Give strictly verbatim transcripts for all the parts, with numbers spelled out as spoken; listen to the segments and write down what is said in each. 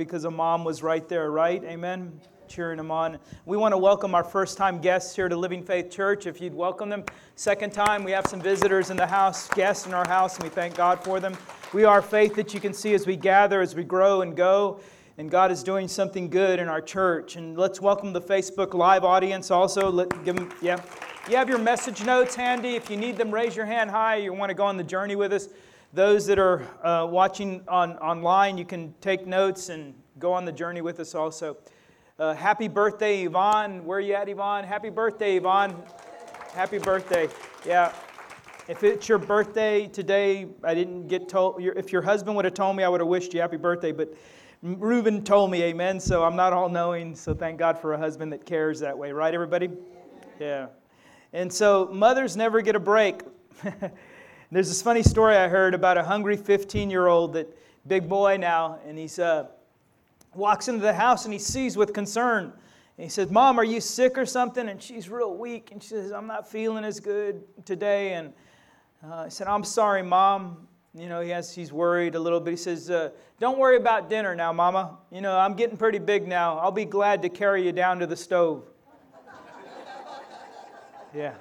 because a mom was right there, right? Amen? Cheering them on. We want to welcome our first-time guests here to Living Faith Church. If you'd welcome them. Second time, we have some visitors in the house, guests in our house, and we thank God for them. We are faith that you can see as we gather, as we grow and go. And God is doing something good in our church. And let's welcome the Facebook Live audience also. Let give them, yeah. You have your message notes handy. If you need them, raise your hand high. You want to go on the journey with us. Those that are uh, watching on online, you can take notes and go on the journey with us also. Uh, happy birthday, Yvonne. Where are you at, Yvonne? Happy birthday, Yvonne. Happy birthday. Yeah. If it's your birthday today, I didn't get told. If your husband would have told me, I would have wished you happy birthday. But Reuben told me, amen. So I'm not all knowing. So thank God for a husband that cares that way. Right, everybody? Yeah. And so mothers never get a break. There's this funny story I heard about a hungry fifteen-year-old, that big boy now, and he's uh, walks into the house and he sees with concern. And he says, "Mom, are you sick or something?" And she's real weak, and she says, "I'm not feeling as good today." And uh, I said, "I'm sorry, Mom." You know, he has, he's worried a little bit. He says, uh, "Don't worry about dinner now, Mama. You know, I'm getting pretty big now. I'll be glad to carry you down to the stove." Yeah.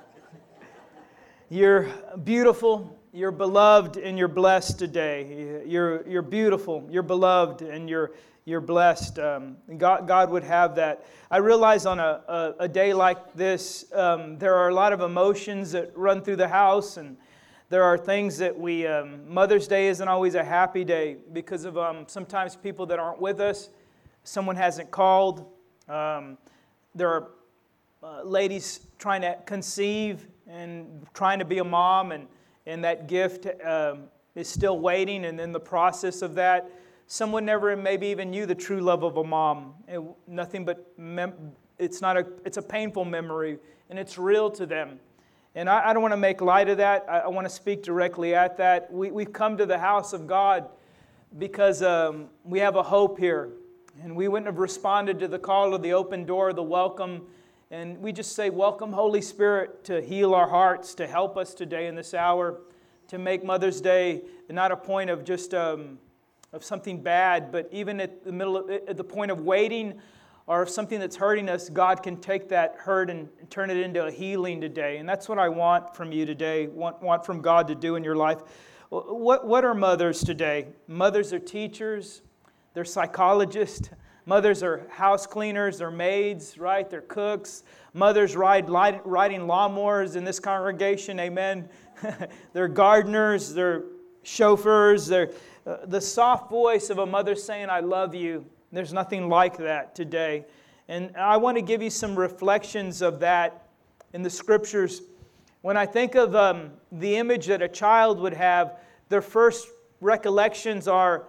You're beautiful, you're beloved, and you're blessed today. You're you're beautiful, you're beloved, and you're you're blessed. Um, God God would have that. I realize on a, a, a day like this, um, there are a lot of emotions that run through the house, and there are things that we. Um, Mother's Day isn't always a happy day because of um, sometimes people that aren't with us. Someone hasn't called. Um, there are uh, ladies trying to conceive and trying to be a mom, and, and that gift um, is still waiting, and in the process of that, someone never maybe even knew the true love of a mom. It, nothing but, mem- it's not a, it's a painful memory, and it's real to them. And I, I don't want to make light of that. I, I want to speak directly at that. We, we've come to the house of God because um, we have a hope here, and we wouldn't have responded to the call of the open door, the welcome. And we just say, welcome, Holy Spirit, to heal our hearts, to help us today in this hour, to make Mother's Day not a point of just um, of something bad, but even at the middle, of, at the point of waiting or something that's hurting us, God can take that hurt and turn it into a healing today. And that's what I want from you today, want, want from God to do in your life. What, what are mothers today? Mothers are teachers, they're psychologists. Mothers are house cleaners, they're maids, right? They're cooks. Mothers ride light, riding lawnmowers in this congregation, amen. They're gardeners, they're chauffeurs. They're uh, the soft voice of a mother saying, "I love you." There's nothing like that today. And I want to give you some reflections of that in the Scriptures. When I think of um, the image that a child would have, their first recollections are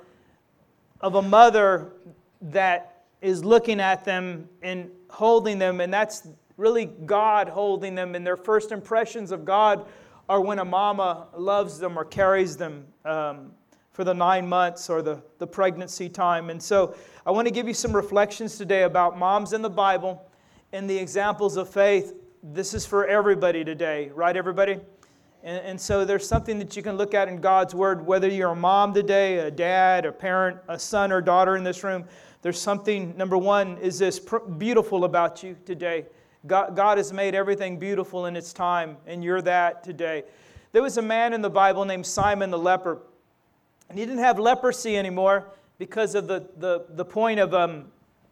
of a mother that is looking at them and holding them, and that's really God holding them, and their first impressions of God are when a mama loves them or carries them um, for the nine months or the, the pregnancy time. And so I want to give you some reflections today about moms in the Bible and the examples of faith. This is for everybody today, right, everybody? And, and so there's something that you can look at in God's Word, whether you're a mom today, a dad, a parent, a son or daughter in this room. There's something, number one, is this pr- beautiful about you today. God, God has made everything beautiful in its time, and you're that today. There was a man in the Bible named Simon the leper, and he didn't have leprosy anymore because of the, the, the point of, um,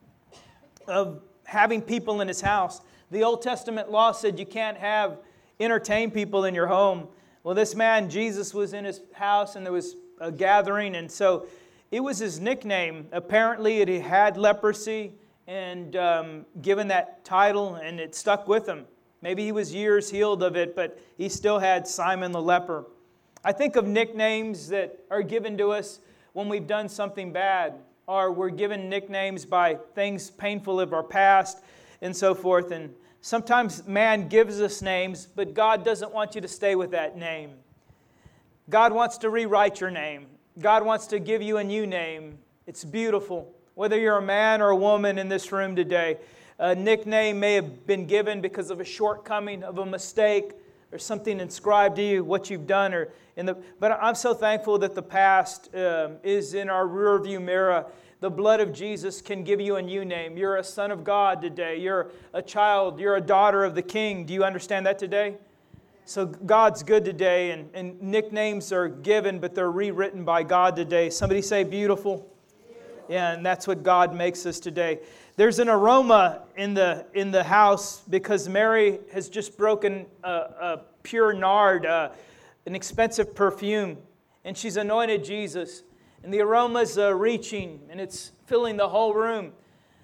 of having people in his house. The Old Testament law said you can't have entertain people in your home. Well, this man, Jesus, was in his house, and there was a gathering, and so it was his nickname. Apparently, he had leprosy and um, given that title, and it stuck with him. Maybe he was years healed of it, but he still had Simon the leper. I think of nicknames that are given to us when we've done something bad, or we're given nicknames by things painful of our past and so forth. And sometimes man gives us names, but God doesn't want you to stay with that name. God wants to rewrite your name. God wants to give you a new name. It's beautiful. Whether you're a man or a woman in this room today, a nickname may have been given because of a shortcoming, of a mistake, or something inscribed to you, what you've done. Or in the. But I'm so thankful that the past um, is in our rearview mirror, the blood of Jesus can give you a new name. You're a son of God today. You're a child. You're a daughter of the King. Do you understand that today? So God's good today, and, and nicknames are given, but they're rewritten by God today. Somebody say beautiful. Yeah, and that's what God makes us today. There's an aroma in the in the house because Mary has just broken a, a pure nard, uh, an expensive perfume, and she's anointed Jesus. And the aroma's uh, reaching, and it's filling the whole room.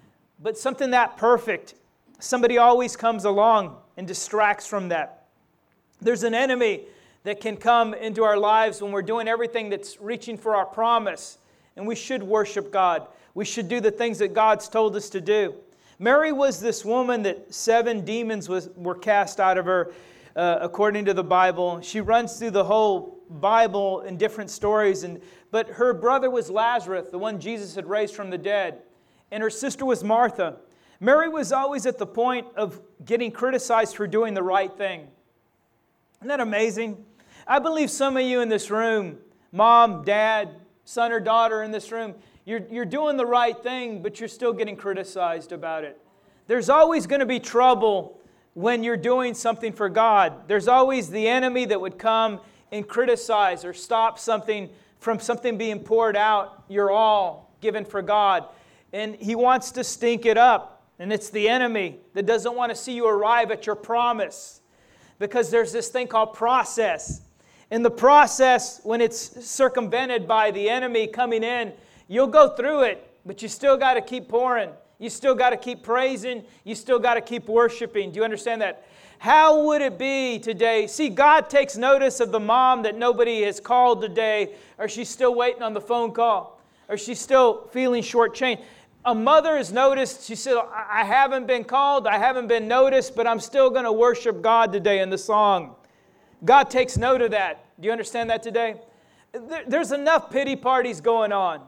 But something that perfect, somebody always comes along and distracts from that. There's an enemy that can come into our lives when we're doing everything that's reaching for our promise. And we should worship God. We should do the things that God's told us to do. Mary was this woman that seven demons was, were cast out of her, uh, according to the Bible. She runs through the whole Bible in different stories. And but her brother was Lazarus, the one Jesus had raised from the dead. And her sister was Martha. Mary was always at the point of getting criticized for doing the right thing. Isn't that amazing? I believe some of you in this room, mom, dad, son or daughter in this room, you're, you're doing the right thing, but you're still getting criticized about it. There's always going to be trouble when you're doing something for God. There's always the enemy that would come and criticize or stop something from something being poured out, your all given for God. And he wants to stink it up. And it's the enemy that doesn't want to see you arrive at your promise. Because there's this thing called process. In the process, when it's circumvented by the enemy coming in, you'll go through it, but you still got to keep pouring. You still got to keep praising. You still got to keep worshiping. Do you understand that? How would it be today? See, God takes notice of the mom that nobody has called today, or she's still waiting on the phone call, or she's still feeling shortchanged. A mother has noticed, she said, I haven't been called, I haven't been noticed, but I'm still going to worship God today in the song. God takes note of that. Do you understand that today? There's enough pity parties going on.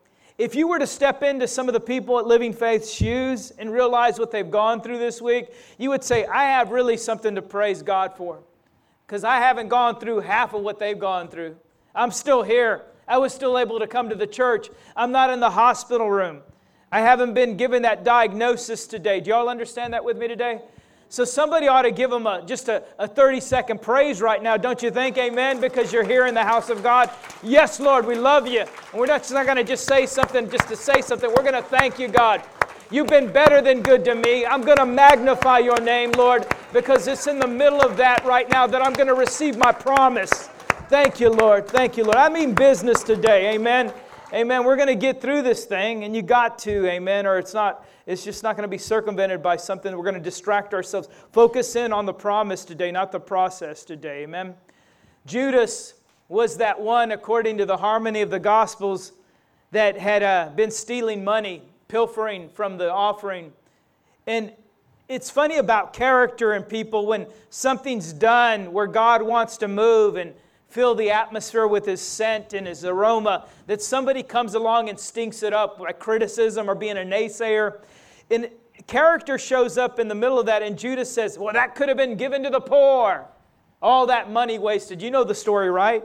If you were to step into some of the people at Living Faith's shoes and realize what they've gone through this week, you would say, I have really something to praise God for. Because I haven't gone through half of what they've gone through. I'm still here. I was still able to come to the church. I'm not in the hospital room. I haven't been given that diagnosis today. Do y'all understand that with me today? So somebody ought to give them a, just a, a thirty-second praise right now, don't you think? Amen? Because you're here in the house of God. Yes, Lord, we love you. And we're not, just not going to just say something just to say something. We're going to thank you, God. You've been better than good to me. I'm going to magnify your name, Lord, because it's in the middle of that right now that I'm going to receive my promise. Thank you, Lord. Thank you, Lord. I mean business today. Amen. Amen. We're going to get through this thing, and you got to, amen, or it's not, it's just not going to be circumvented by something. We're going to distract ourselves. Focus in on the promise today, not the process today. Amen. Judas was that one, according to the harmony of the Gospels, that had uh, been stealing money, pilfering from the offering. And it's funny about character in people when something's done where God wants to move and fill the atmosphere with His scent and His aroma, that somebody comes along and stinks it up by criticism or being a naysayer. And character shows up in the middle of that, and Judas says, well, that could have been given to the poor. All that money wasted. You know the story, right?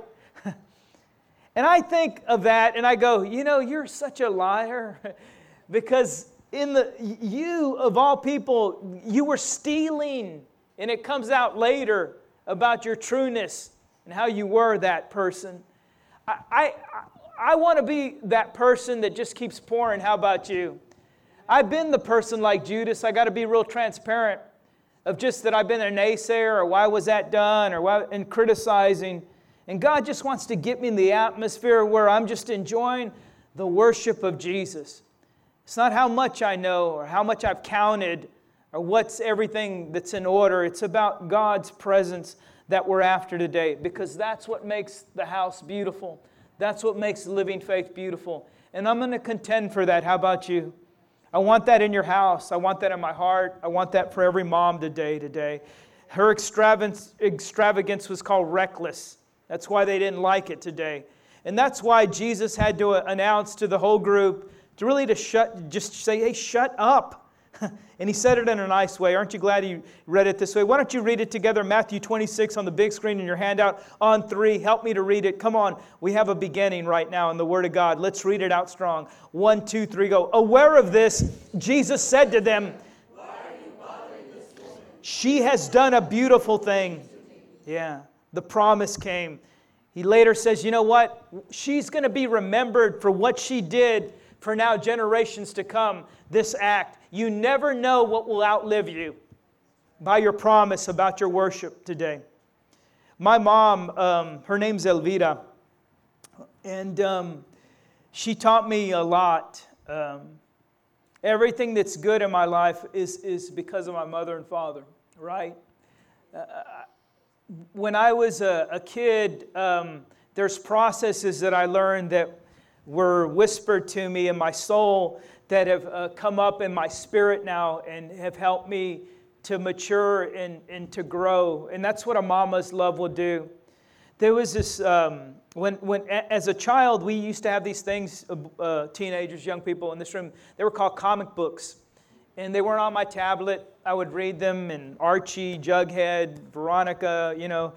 And I think of that, and I go, you know, you're such a liar. Because in the you, of all people, you were stealing. And it comes out later about your trueness and how you were that person. I, I, I want to be that person that just keeps pouring. How about you? I've been the person like Judas. I got to be real transparent of just that I've been a naysayer, or why was that done, or why, and criticizing. And God just wants to get me in the atmosphere where I'm just enjoying the worship of Jesus. It's not how much I know or how much I've counted or what's everything that's in order. It's about God's presence that we're after today, because that's what makes the house beautiful. That's what makes Living Faith beautiful. And I'm going to contend for that. How about you? I want that in your house. I want that in my heart. I want that for every mom today. Today, her extravagance, extravagance was called reckless. That's why they didn't like it today. And that's why Jesus had to announce to the whole group to really to shut, just say, hey, shut up. And he said it in a nice way. Aren't you glad he read it this way? Why don't you read it together? Matthew twenty-six on the big screen in your handout on three. Help me to read it. Come on. We have a beginning right now in the Word of God. Let's read it out strong. One, two, three, go. Aware of this, Jesus said to them, "Why are you bothering this woman? She has done a beautiful thing." Yeah, the promise came. He later says, you know what? She's going to be remembered for what she did for now generations to come, this act. You never know what will outlive you by your promise about your worship today. My mom, um, her name's Elvira, and um, she taught me a lot. Um, everything that's good in my life is, is because of my mother and father, right? Uh, when I was a, a kid, um, there's processes that I learned that were whispered to me in my soul that have uh, come up in my spirit now and have helped me to mature and, and to grow. And that's what a mama's love will do. There was this, um, when, when as a child, we used to have these things, uh, uh, teenagers, young people in this room, they were called comic books. And they weren't on my tablet. I would read them, and Archie, Jughead, Veronica, you know.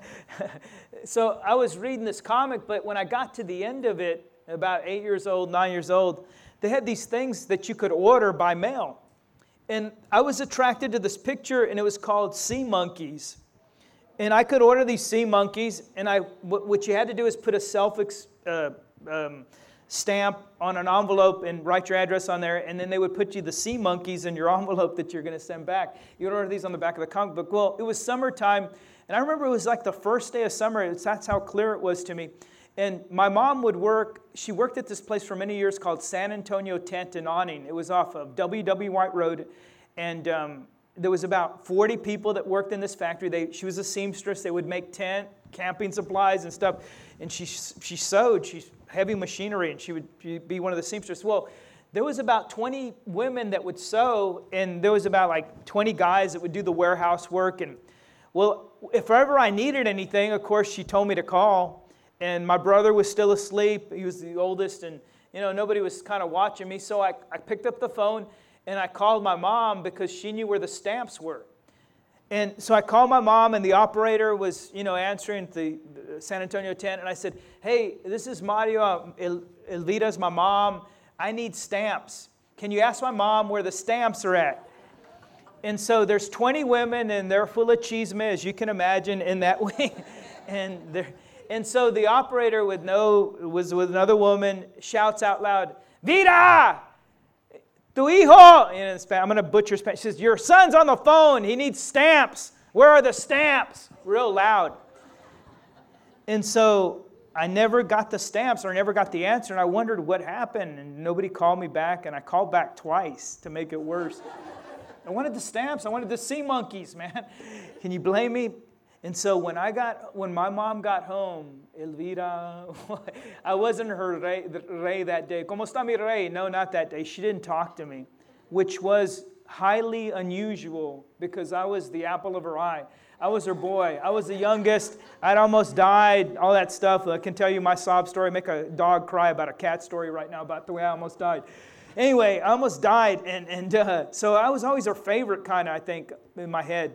So I was reading this comic, but when I got to the end of it, about eight years old, nine years old, they had these things that you could order by mail. And I was attracted to this picture, and it was called Sea Monkeys. And I could order these sea monkeys, and I, what you had to do is put a self uh, um, stamp on an envelope and write your address on there, and then they would put you the sea monkeys in your envelope that you're going to send back. You would order these on the back of the comic book. Well, it was summertime, and I remember it was like the first day of summer. It's, that's how clear it was to me. And my mom would work, she worked at this place for many years called San Antonio Tent and Awning. It was off of W W White Road, and um, there was about forty people that worked in this factory. They, she was a seamstress. They would make tent, camping supplies and stuff, and she she sewed. She's heavy machinery, and she would be one of the seamstresses. Well, there was about twenty women that would sew, and there was about like twenty guys that would do the warehouse work. And well, if ever I needed anything, of course, she told me to call. And my brother was still asleep. He was the oldest, and you know nobody was kind of watching me. So I, I picked up the phone, and I called my mom because she knew where the stamps were. And so I called my mom, and the operator was, you know, answering the, the San Antonio tent. And I said, "Hey, this is Mario. El, Elvira's my mom. I need stamps. Can you ask my mom where the stamps are at?" And so there's twenty women, and they're full of chisme, as you can imagine, in that wing. and they're, and so the operator with no was with another woman shouts out loud, "Vida! Tu hijo," in Spanish, I'm going to butcher Spanish. She says, "Your son's on the phone. He needs stamps. Where are the stamps?" Real loud. And so I never got the stamps, or I never got the answer, and I wondered what happened, and nobody called me back, and I called back twice to make it worse. I wanted the stamps. I wanted the sea monkeys, man. Can you blame me? And so when I got, when my mom got home, Elvira, I wasn't her rey, rey that day. ¿Cómo está mi rey? No, not that day. She didn't talk to me, which was highly unusual because I was the apple of her eye. I was her boy. I was the youngest. I'd almost died, all that stuff. I can tell you my sob story, make a dog cry about a cat story right now about the way I almost died. Anyway, I almost died, and, and uh, so I was always her favorite kind of, I think, in my head.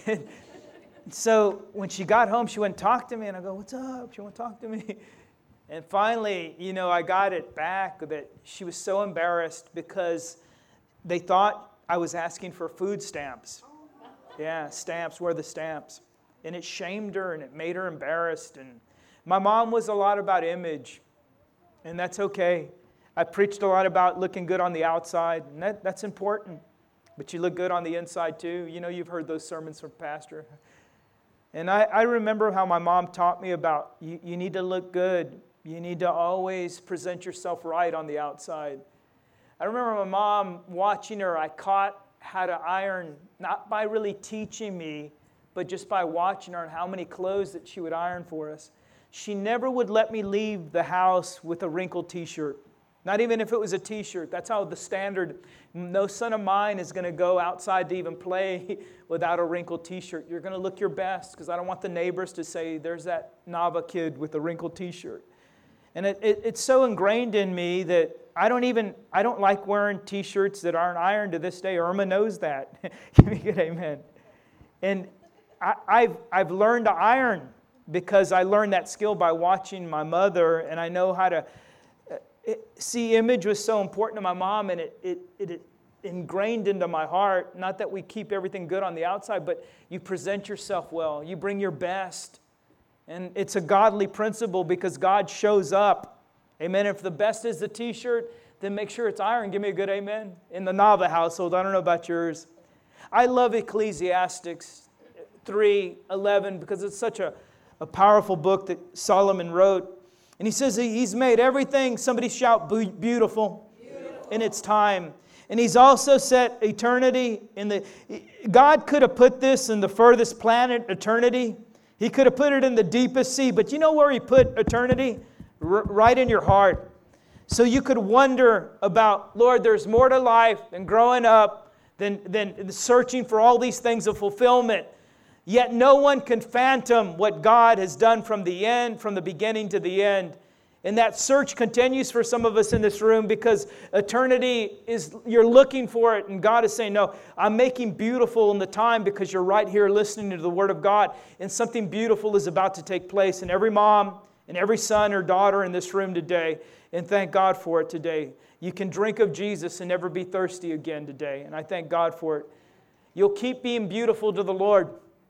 So when she got home, she went and talked to me, and I go, "What's up?" She went to talk to me. And finally, you know, I got it back that she was so embarrassed because they thought I was asking for food stamps. Yeah, stamps, where are the stamps? And it shamed her, and it made her embarrassed. And my mom was a lot about image, and that's okay. I preached a lot about looking good on the outside, and that, that's important. But you look good on the inside too. You know, you've heard those sermons from Pastor. And I, I remember how my mom taught me about you, you need to look good. You need to always present yourself right on the outside. I remember my mom watching her. I caught how to iron, not by really teaching me, but just by watching her and how many clothes that she would iron for us. She never would let me leave the house with a wrinkled t-shirt. Not even if it was a t-shirt. That's how the standard, no son of mine is going to go outside to even play without a wrinkled t-shirt. You're going to look your best because I don't want the neighbors to say, "There's that Nava kid with a wrinkled t-shirt." And it, it, it's so ingrained in me that I don't even, I don't like wearing t-shirts that aren't ironed to this day. Irma knows that. Give me a good amen. And I, I've, I've learned to iron because I learned that skill by watching my mother, and I know how to, uh, it, see, image was so important to my mom, and it, it, it, it ingrained into my heart, not that we keep everything good on the outside, but you present yourself well, you bring your best. And it's a godly principle because God shows up. Amen. If the best is the t-shirt, then make sure it's iron. Give me a good amen. In the Nava household, I don't know about yours. I love Ecclesiastes three eleven because it's such a, a powerful book that Solomon wrote. And he says he's made everything, somebody shout, beautiful, beautiful. In its time. And he's also set eternity in the... God could have put this in the furthest planet, eternity. He could have put it in the deepest sea. But you know where he put eternity? Right in your heart. So you could wonder about, Lord, there's more to life than growing up, than, than searching for all these things of fulfillment. Yet no one can fathom what God has done from the end, from the beginning to the end. And that search continues for some of us in this room because eternity is, you're looking for it. And God is saying, no, I'm making beautiful in the time because you're right here listening to the Word of God. And something beautiful is about to take place. And every mom and every son or daughter in this room today, and thank God for it today. You can drink of Jesus and never be thirsty again today. And I thank God for it. You'll keep being beautiful to the Lord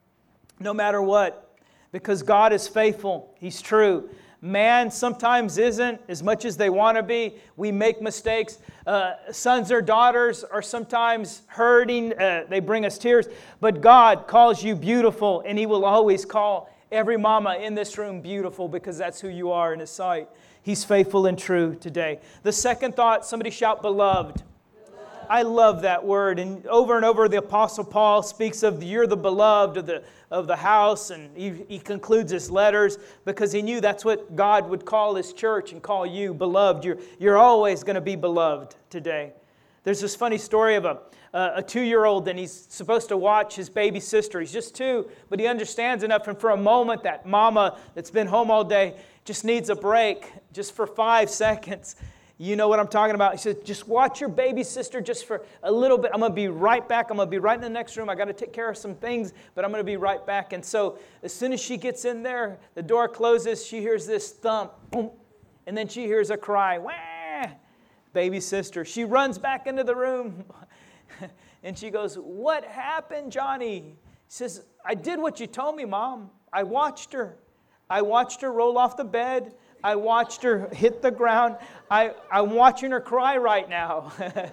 no matter what because God is faithful. He's true. Man sometimes isn't as much as they want to be. We make mistakes. Uh, sons or daughters are sometimes hurting. Uh, they bring us tears. But God calls you beautiful, and He will always call every mama in this room beautiful because that's who you are in His sight. He's faithful and true today. The second thought, somebody shout beloved. Beloved. I love that word. And over and over the Apostle Paul speaks of you're the beloved of the, of the house. And he, he concludes his letters because he knew that's what God would call His church and call you beloved. You're, you're always going to be beloved today. There's this funny story of a Uh, a two-year-old, and he's supposed to watch his baby sister. He's just two, but he understands enough. And for a moment, that mama that's been home all day just needs a break, just for five seconds. You know what I'm talking about. He says, just watch your baby sister just for a little bit. I'm going to be right back. I'm going to be right in the next room. I got to take care of some things, but I'm going to be right back. And so as soon as she gets in there, the door closes. She hears this thump, boom, and then she hears a cry, wah, baby sister. She runs back into the room. And she goes, what happened, Johnny? He says, I did what you told me, Mom. I watched her. I watched her roll off the bed. I watched her hit the ground. I, I'm watching her cry right now.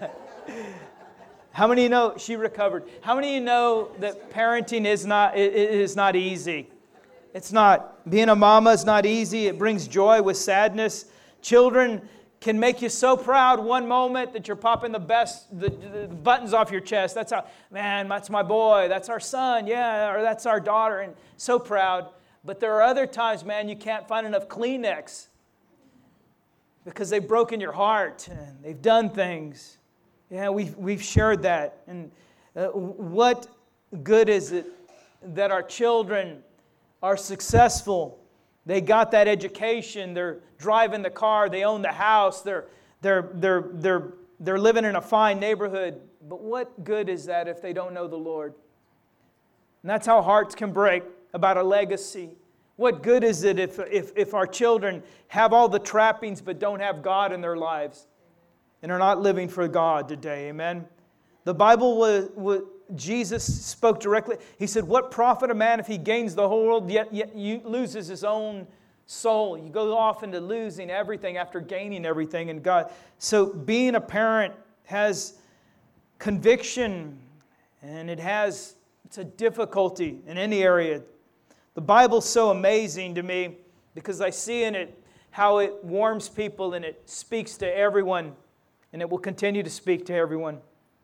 How many of you know she recovered? How many of you know that parenting is not, it, it is not easy? It's not. Being a mama is not easy. It brings joy with sadness. Children can make you so proud one moment that you're popping the best the, the buttons off your chest. That's how, man, that's my boy. That's our son. Yeah, or that's our daughter. And so proud. But there are other times, man, you can't find enough Kleenex because they've broken your heart and they've done things. Yeah, we've, we've shared that. And uh, what good is it that our children are successful? They got that education, they're driving the car, they own the house, they're, they're, they're, they're, they're living in a fine neighborhood. But what good is that if they don't know the Lord? And that's how hearts can break about a legacy. What good is it if, if, if our children have all the trappings but don't have God in their lives and are not living for God today? Amen? The Bible was... was Jesus spoke directly. He said, what profit a man if he gains the whole world yet, yet loses his own soul? You go off into losing everything after gaining everything in God. So being a parent has conviction, and it has, it's a difficulty in any area. The Bible's so amazing to me because I see in it how it warms people and it speaks to everyone, and it will continue to speak to everyone.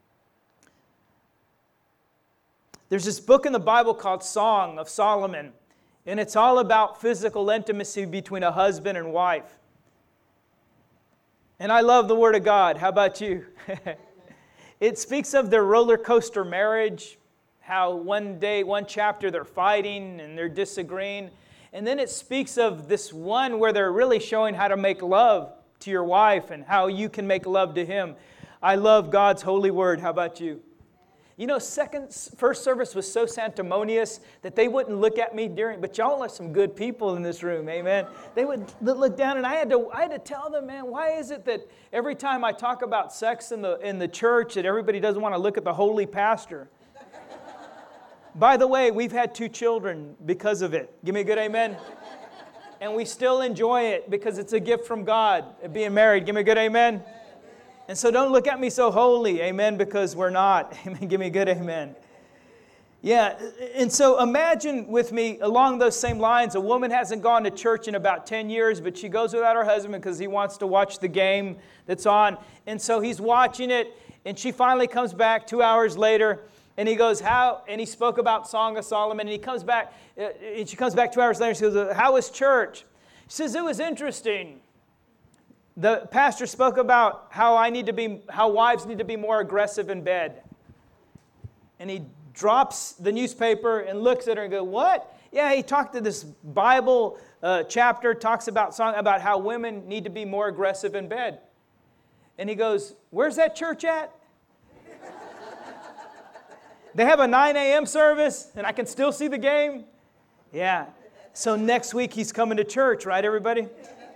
There's this book in the Bible called Song of Solomon, and it's all about physical intimacy between a husband and wife. And I love the Word of God. How about you? It speaks of their roller coaster marriage, how one day, one chapter, they're fighting and they're disagreeing. And then it speaks of this one where they're really showing how to make love to your wife and how you can make love to Him. I love God's holy word. How about you? You know, second, first service was so sanctimonious that they wouldn't look at me during, but y'all are some good people in this room, amen. They would look down, and I had to I had to tell them, man, why is it that every time I talk about sex in the in the church that everybody doesn't want to look at the holy pastor? By the way, we've had two children because of it. Give me a good amen. And we still enjoy it because it's a gift from God, being married. Give me a good amen. And so don't look at me so holy, amen, because we're not. Amen. Give me a good amen. Yeah, and so imagine with me along those same lines, a woman hasn't gone to church in about ten years, but she goes without her husband because he wants to watch the game that's on. And so he's watching it, and she finally comes back two hours later, and he goes, how, and he spoke about Song of Solomon, and he comes back, and she comes back two hours later, and she goes, how was church? She says, it was interesting. The pastor spoke about how I need to be, how wives need to be more aggressive in bed. And he drops the newspaper and looks at her and goes, what? Yeah, he talked to this Bible uh, chapter, talks about song about how women need to be more aggressive in bed. And he goes, where's that church at? They have a nine a.m. service and I can still see the game? Yeah. So next week he's coming to church, right, everybody?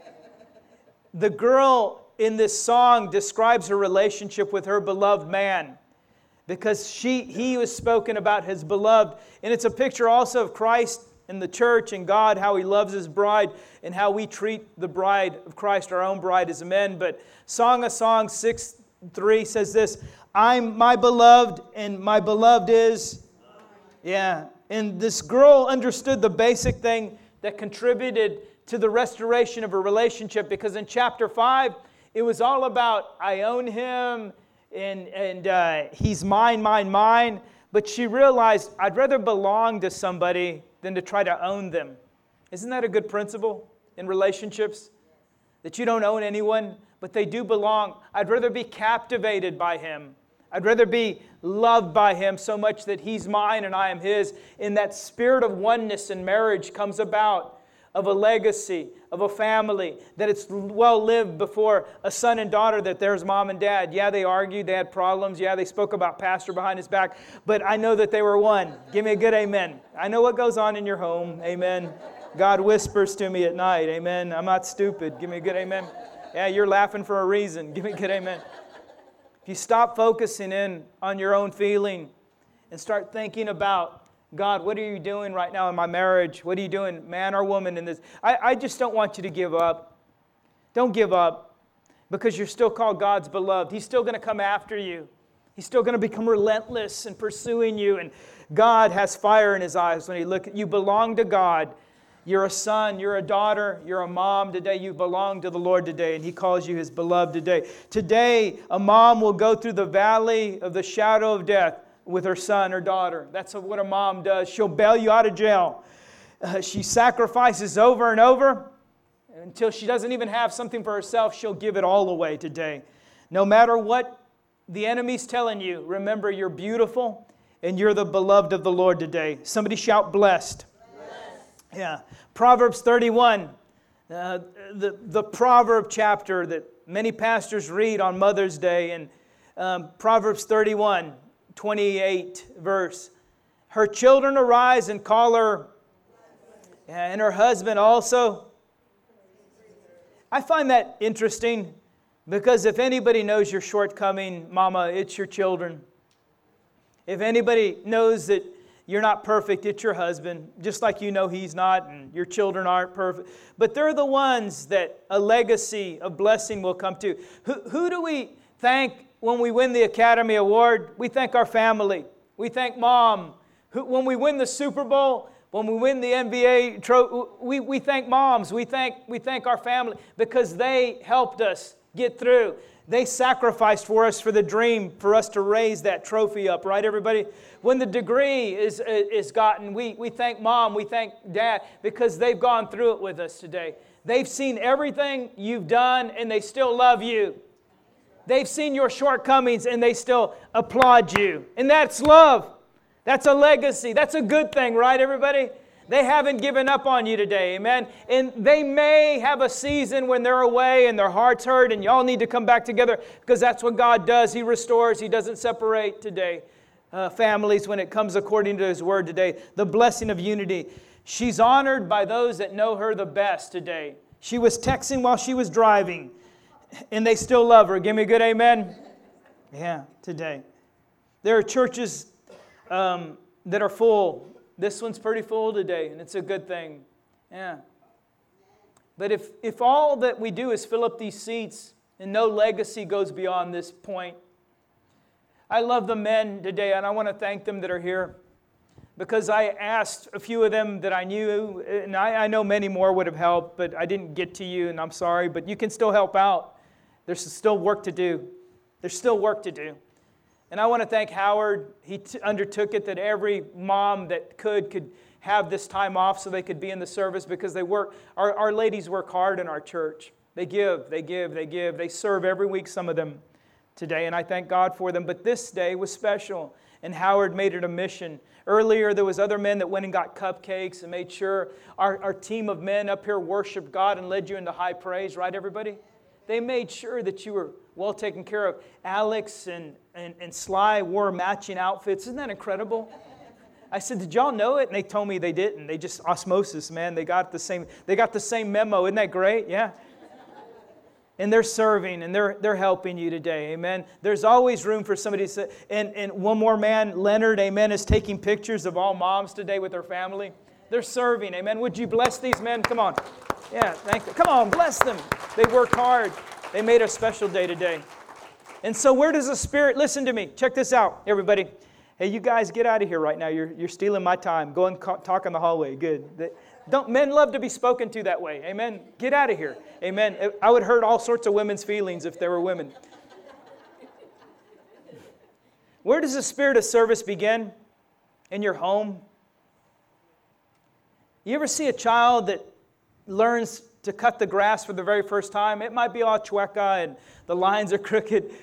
The girl in this song describes her relationship with her beloved man because she, he was spoken about his beloved. And it's a picture also of Christ and the church and God, how He loves His bride and how we treat the bride of Christ, our own bride as men. But Song of Songs six three says this, I'm my beloved and my beloved is... Yeah, and this girl understood the basic thing that contributed to the restoration of a relationship, because in chapter five, it was all about I own him and, and uh, he's mine, mine, mine. But she realized I'd rather belong to somebody than to try to own them. Isn't that a good principle in relationships? That you don't own anyone, but they do belong. I'd rather be captivated by him. I'd rather be loved by him so much that he's mine and I am his. And that spirit of oneness in marriage comes about, of a legacy, of a family, that it's well lived before a son and daughter, that there's mom and dad. Yeah, they argued, they had problems. Yeah, they spoke about pastor behind his back, but I know that they were one. Give me a good amen. I know what goes on in your home. Amen. God whispers to me at night. Amen. I'm not stupid. Give me a good amen. Yeah, you're laughing for a reason. Give me a good amen. If you stop focusing in on your own feeling and start thinking about, God, what are you doing right now in my marriage? What are you doing, man or woman, in this? I, I just don't want you to give up. Don't give up, because you're still called God's beloved. He's still going to come after you. He's still going to become relentless in pursuing you. And God has fire in His eyes when He looks at you. You belong to God. You're a son, you're a daughter, you're a mom today. You belong to the Lord today, and He calls you His beloved today. Today, a mom will go through the valley of the shadow of death with her son or daughter. That's what a mom does. She'll bail you out of jail. Uh, she sacrifices over and over until she doesn't even have something for herself. She'll give it all away today. No matter what the enemy's telling you, remember you're beautiful and you're the beloved of the Lord today. Somebody shout blessed. Blessed. Yeah. Proverbs thirty-one, uh, the, the proverb chapter that many pastors read on Mother's Day. And um, Proverbs thirty-one, twenty-eight verse. Her children arise and call her, and her husband also. I find that interesting, because if anybody knows your shortcoming, mama, it's your children. If anybody knows that you're not perfect, it's your husband, just like you know he's not, and your children aren't perfect. But they're the ones that a legacy of blessing will come to. Who, who do we thank when we win the Academy Award? We thank our family. We thank mom. When we win the Super Bowl, when we win the N B A trophy, we, we thank moms. We thank, we thank our family, because they helped us get through. They sacrificed for us for the dream, for us to raise that trophy up, right, everybody? When the degree is, is gotten, we, we thank mom, we thank dad, because they've gone through it with us today. They've seen everything you've done, and they still love you. They've seen your shortcomings and they still applaud you. And that's love. That's a legacy. That's a good thing, right, everybody? They haven't given up on you today, amen? And they may have a season when they're away and their heart's hurt and y'all need to come back together because that's what God does. He restores. He doesn't separate today. Uh, families when it comes according to His Word today. The blessing of unity. She's honored by those that know her the best today. She was texting while she was driving and they still love her. Give me a good amen. Yeah, today. There are churches um, that are full. This one's pretty full today, and it's a good thing. Yeah. But if, if all that we do is fill up these seats and no legacy goes beyond this point, I love the men today, and I want to thank them that are here because I asked a few of them that I knew, and I, I know many more would have helped, but I didn't get to you, and I'm sorry, but you can still help out. There's still work to do. There's still work to do. And I want to thank Howard. He t- undertook it that every mom that could could have this time off so they could be in the service because they work. Our, our ladies work hard in our church. They give, they give, they give. They serve every week, some of them today, and I thank God for them. But this day was special, and Howard made it a mission. Earlier, there was other men that went and got cupcakes and made sure our, our team of men up here worshiped God and led you into high praise, right, everybody? They made sure that you were well taken care of. Alex and, and, and Sly wore matching outfits. Isn't that incredible? I said, did y'all know it? And they told me they didn't. They just, osmosis, man. They got the same, they got the same memo. Isn't that great? Yeah. And they're serving and they're they're helping you today. Amen. There's always room for somebody to say, and, and one more man, Leonard, amen, is taking pictures of all moms today with their family. They're serving. Amen. Would you bless these men? Come on. Yeah, thank you. Come on, bless them. They worked hard. They made a special day today. And so where does the Spirit, listen to me. Check this out, everybody. Hey, you guys get out of here right now. You're, you're stealing my time. Go and talk in the hallway. Good. Don't, men love to be spoken to that way. Amen. Get out of here. Amen. I would hurt all sorts of women's feelings if there were women. Where does the spirit of service begin? In your home. You ever see a child that learns to cut the grass for the very first time? It might be all chueca and the lines are crooked,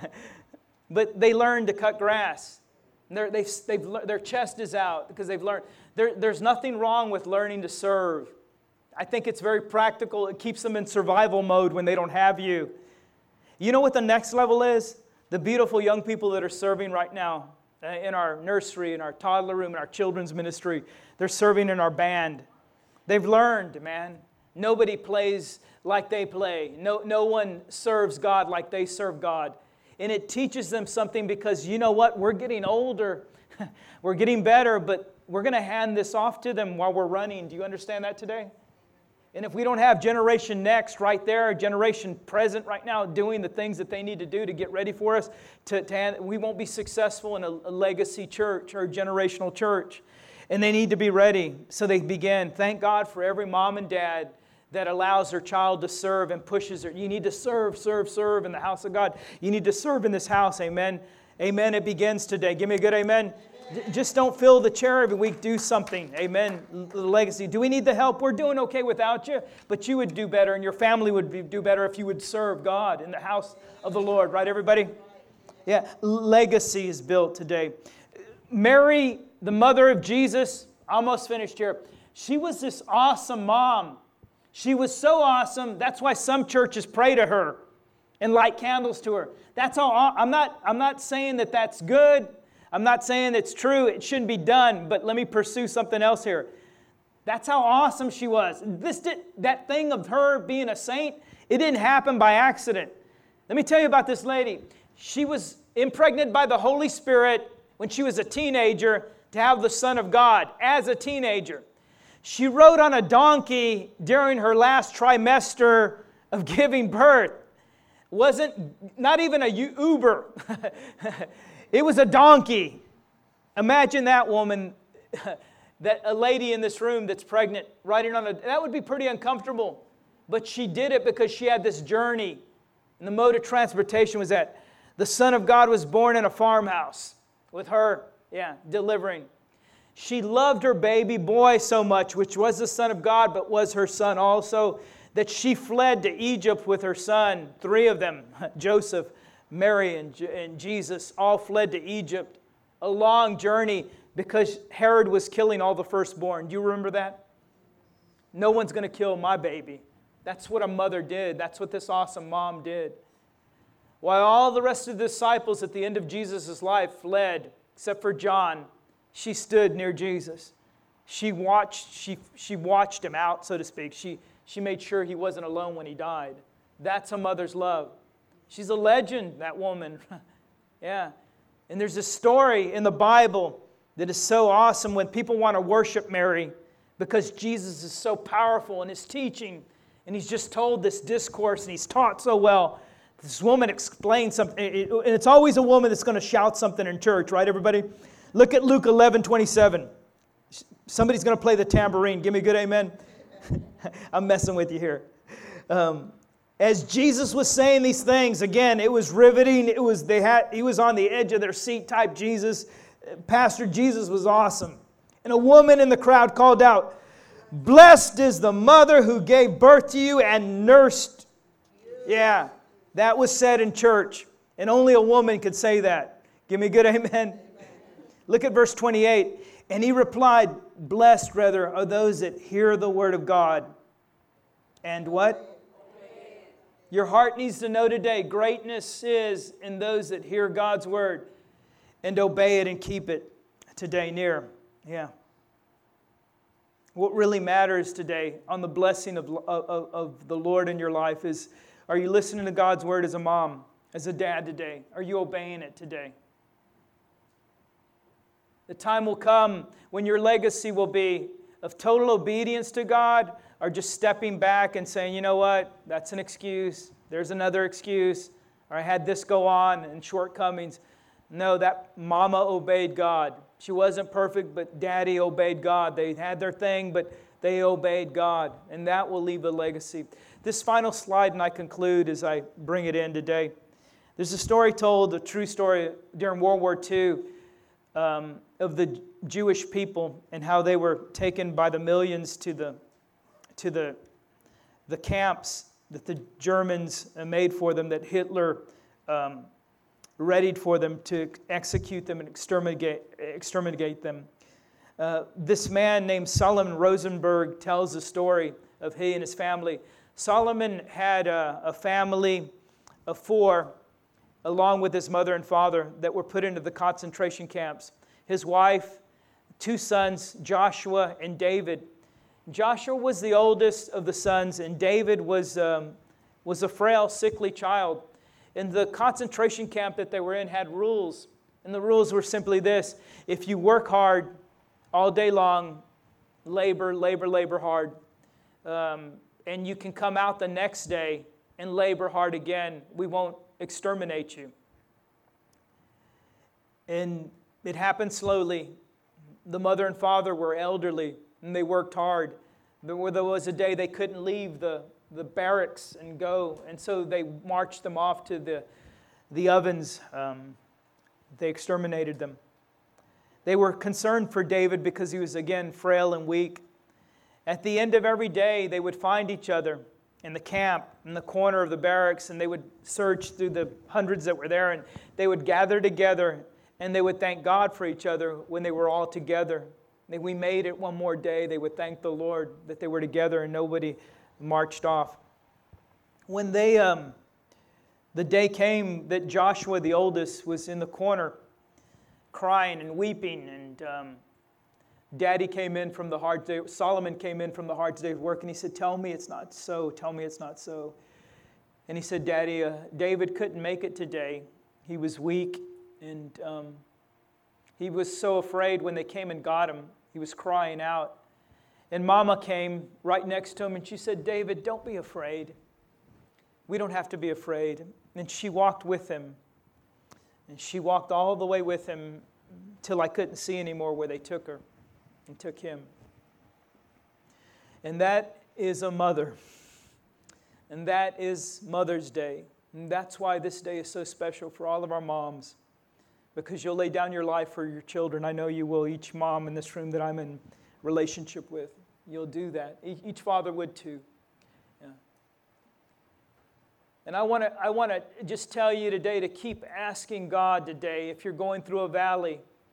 but they learn to cut grass. They're, they've, they've, their chest is out because they've learned. There, there's nothing wrong with learning to serve. I think it's very practical. It keeps them in survival mode when they don't have you. You know what the next level is? The beautiful young people that are serving right now in our nursery, in our toddler room, in our children's ministry. They're serving in our band. They've learned, man. Nobody plays like they play. No, no one serves God like they serve God. And it teaches them something because you know what? We're getting older. We're getting better, but we're going to hand this off to them while we're running. Do you understand that today? And if we don't have generation next right there, generation present right now doing the things that they need to do to get ready for us, to, to hand, we won't be successful in a, a legacy church or a generational church. And they need to be ready. So they begin. Thank God for every mom and dad that allows their child to serve and pushes her. You need to serve, serve, serve in the house of God. You need to serve in this house. Amen. Amen. It begins today. Give me a good amen. Just don't fill the chair every week. Do something. Amen. The legacy. Do we need the help? We're doing okay without you, but you would do better and your family would be, do better if you would serve God in the house of the Lord. Right, everybody? Yeah. Legacy is built today. Mary, the mother of Jesus, almost finished here. She was this awesome mom. She was so awesome. That's why some churches pray to her and light candles to her. That's all. I'm not, I'm not saying that that's good. I'm not saying it's true. It shouldn't be done. But let me pursue something else here. That's how awesome she was. This did, that thing of her being a saint, it didn't happen by accident. Let me tell you about this lady. She was impregnated by the Holy Spirit when she was a teenager to have the Son of God as a teenager. She rode on a donkey during her last trimester of giving birth. Wasn't, not even a Uber. It was a donkey. Imagine that woman, that a lady in this room that's pregnant, riding on a, that would be pretty uncomfortable. But she did it because she had this journey. And the mode of transportation was that the Son of God was born in a farmhouse with her, yeah, delivering. She loved her baby boy so much, which was the Son of God, but was her son also, that she fled to Egypt with her son. Three of them, Joseph, Mary, and, and Jesus, all fled to Egypt. A long journey because Herod was killing all the firstborn. Do you remember that? No one's going to kill my baby. That's what a mother did. That's what this awesome mom did. While all the rest of the disciples at the end of Jesus' life fled, except for John, she stood near Jesus. She watched, she, she watched him out, so to speak. She, she made sure he wasn't alone when he died. That's a mother's love. She's a legend, that woman. Yeah. And there's a story in the Bible that is so awesome when people want to worship Mary because Jesus is so powerful in his teaching. And he's just told this discourse and he's taught so well. This woman explains something. And it's always a woman that's going to shout something in church, right, everybody? Look at Luke eleven twenty-seven. Somebody's going to play the tambourine. Give me a good amen. I'm messing with you here. Um, as Jesus was saying these things, again, it was riveting. It was they had he was on the edge of their seat type Jesus. Pastor Jesus was awesome. And a woman in the crowd called out, "Blessed is the mother who gave birth to you and nursed." Yeah, that was said in church. And only a woman could say that. Give me a good amen. Amen. Look at verse twenty-eight. And he replied, "Blessed, rather, are those that hear the word of God." And what? Your heart needs to know today, greatness is in those that hear God's word and obey it and keep it today near. Yeah. What really matters today on the blessing of, of, of the Lord in your life is, are you listening to God's word as a mom, as a dad today? Are you obeying it today? The time will come when your legacy will be of total obedience to God or just stepping back and saying, you know what, that's an excuse. There's another excuse. Or I had this go on and shortcomings. No, that mama obeyed God. She wasn't perfect, but daddy obeyed God. They had their thing, but they obeyed God. And that will leave a legacy. This final slide, and I conclude as I bring it in today. There's a story told, a true story during World War Two. Um, of the Jewish people and how they were taken by the millions to the to the the camps that the Germans made for them, that Hitler um, readied for them to execute them and exterminate exterminate them. Uh, this man named Solomon Rosenberg tells the story of he and his family. Solomon had a, a family of four, along with his mother and father, that were put into the concentration camps. His wife, two sons, Joshua and David. Joshua was the oldest of the sons, and David was, um, was a frail, sickly child. And the concentration camp that they were in had rules. And the rules were simply this: if you work hard all day long, labor, labor, labor hard, um, and you can come out the next day and labor hard again, we won't exterminate you. And it happened slowly. The mother and father were elderly, and they worked hard. There was a day they couldn't leave the, the barracks and go, and so they marched them off to the, the ovens. Um, they exterminated them. They were concerned for David because he was, again, frail and weak. At the end of every day, they would find each other in the camp, in the corner of the barracks, and they would search through the hundreds that were there, and they would gather together, and they would thank God for each other when they were all together. And we made it one more day. They would thank the Lord that they were together and nobody marched off. When they, um, the day came that Joshua, the oldest, was in the corner crying and weeping, and um, Daddy came in from the hard day. Solomon came in from the hard day's work, and he said, "Tell me it's not so. Tell me it's not so." And he said, "Daddy, uh, David couldn't make it today. He was weak, and um, he was so afraid when they came and got him. He was crying out." And Mama came right next to him, and she said, "David, don't be afraid. We don't have to be afraid." And she walked with him. And she walked all the way with him till I couldn't see anymore where they took her and took him. And that is a mother. And that is Mother's Day. And that's why this day is so special for all of our moms. Because you'll lay down your life for your children. I know you will. Each mom in this room that I'm in relationship with, you'll do that. Each father would too. Yeah. And I want to I want to just tell you today to keep asking God today, if you're going through a valley,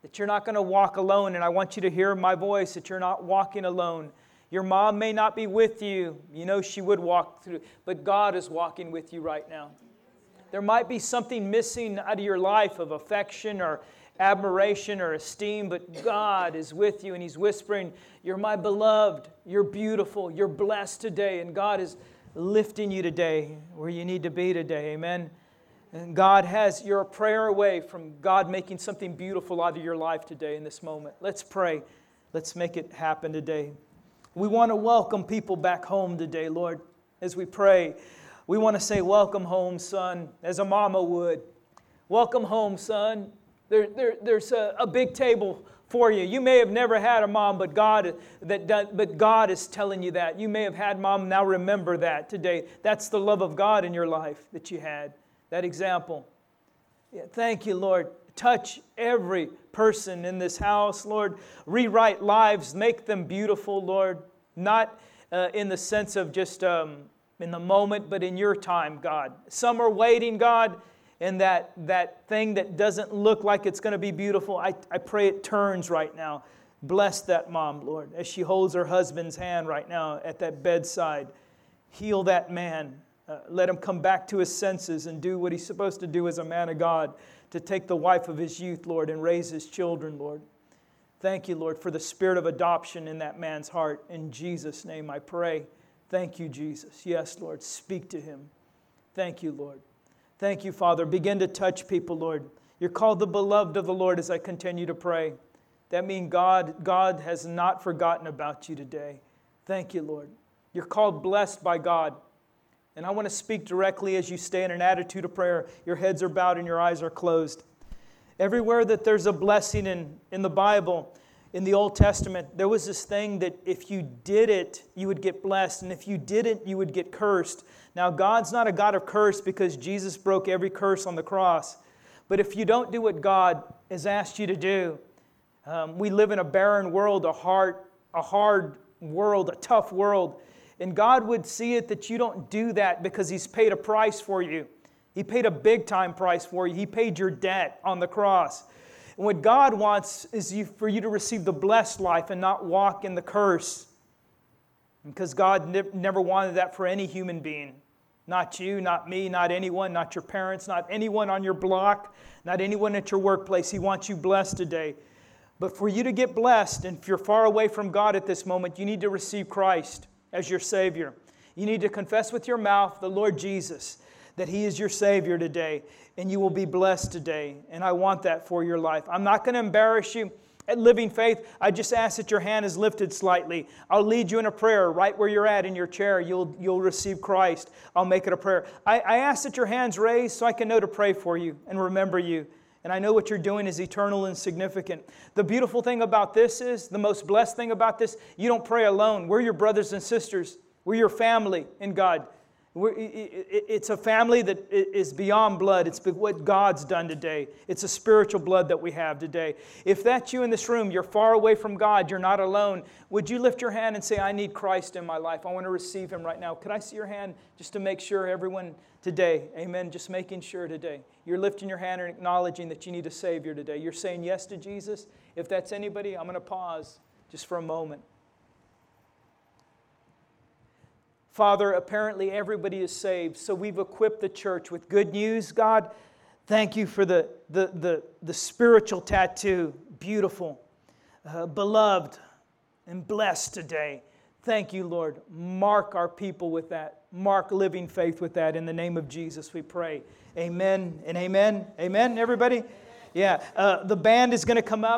that you're not going to walk alone. And I want you to hear my voice, that you're not walking alone. Your mom may not be with you. You know she would walk through, but God is walking with you right now. There might be something missing out of your life of affection or admiration or esteem, but God is with you and He's whispering, you're my beloved, you're beautiful, you're blessed today, and God is lifting you today where you need to be today. Amen. And God has, you're a prayer away from God making something beautiful out of your life today in this moment. Let's pray. Let's make it happen today. We want to welcome people back home today, Lord, as we pray. We want to say, welcome home, son, as a mama would. Welcome home, son. There, there, there's a, a big table for you. You may have never had a mom, but God, that, but God is telling you that. You may have had mom, now remember that today. That's the love of God in your life that you had, that example. Yeah, thank you, Lord. Touch every person in this house, Lord. Rewrite lives, make them beautiful, Lord. Not uh, in the sense of just um, in the moment, but in your time, God. Some are waiting, God, and that, that thing that doesn't look like it's going to be beautiful, I, I pray it turns right now. Bless that mom, Lord, as she holds her husband's hand right now at that bedside. Heal that man. Uh, let him come back to his senses and do what he's supposed to do as a man of God, to take the wife of his youth, Lord, and raise his children, Lord. Thank you, Lord, for the spirit of adoption in that man's heart. In Jesus' name I pray. Thank you, Jesus. Yes, Lord, speak to him. Thank you, Lord. Thank you, Father. Begin to touch people, Lord. You're called the beloved of the Lord as I continue to pray. That means God, God has not forgotten about you today. Thank you, Lord. You're called blessed by God. And I want to speak directly as you stay in an attitude of prayer. Your heads are bowed and your eyes are closed. Everywhere that there's a blessing in, in the Bible, in the Old Testament, there was this thing that if you did it, you would get blessed. And if you didn't, you would get cursed. Now, God's not a God of curse because Jesus broke every curse on the cross. But if you don't do what God has asked you to do, um, we live in a barren world, a hard, a hard world, a tough world. And God would see it that you don't do that because He's paid a price for you. He paid a big time price for you. He paid your debt on the cross. And what God wants is you, for you to receive the blessed life and not walk in the curse. Because God ne- never wanted that for any human being. Not you, not me, not anyone, not your parents, not anyone on your block, not anyone at your workplace. He wants you blessed today. But for you to get blessed, and if you're far away from God at this moment, you need to receive Christ as your Savior. You need to confess with your mouth the Lord Jesus, that He is your Savior today, and you will be blessed today. And I want that for your life. I'm not going to embarrass you at Living Faith. I just ask that your hand is lifted slightly. I'll lead you in a prayer right where you're at in your chair. You'll, you'll receive Christ. I'll make it a prayer. I, I ask that your hand's raised so I can know to pray for you and remember you. And I know what you're doing is eternal and significant. The beautiful thing about this is, the most blessed thing about this, you don't pray alone. We're your brothers and sisters. We're your family in God. We're, it's a family that is beyond blood. It's what God's done today. It's a spiritual blood that we have today. If that's you in this room, you're far away from God, you're not alone, would you lift your hand and say, I need Christ in my life. I want to receive Him right now. Could I see your hand just to make sure everyone today, amen, just making sure today. You're lifting your hand and acknowledging that you need a Savior today. You're saying yes to Jesus. If that's anybody, I'm going to pause just for a moment. Father, apparently everybody is saved, so we've equipped the church with good news. God, thank you for the, the, the, the spiritual tattoo. Beautiful, uh, beloved, and blessed today. Thank you, Lord. Mark our people with that. Mark Living Faith with that. In the name of Jesus, we pray. Amen and amen. Amen, everybody? Yeah, uh, the band is going to come up.